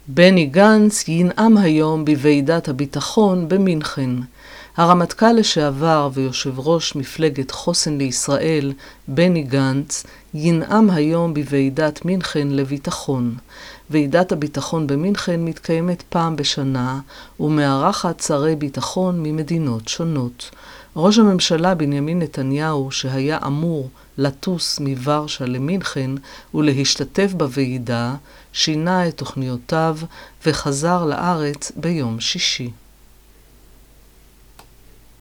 בני גנץ ינאם היום בוועידת הביטחון במינכן. הרמטכ"ל לשעבר ויושב ראש מפלגת חוסן לישראל, בני גנץ, ינאם היום בוועידת מינכן לביטחון. ועידת הביטחון במינכן מתקיימת פעם בשנה ומארחת שרי ביטחון ממדינות שונות. ראש הממשלה בנימין נתניהו, שהיה אמור לטוס מוורשה למינכן ולהשתתף בוועידה, שינה את תוכניותיו וחזר לארץ ביום שישי.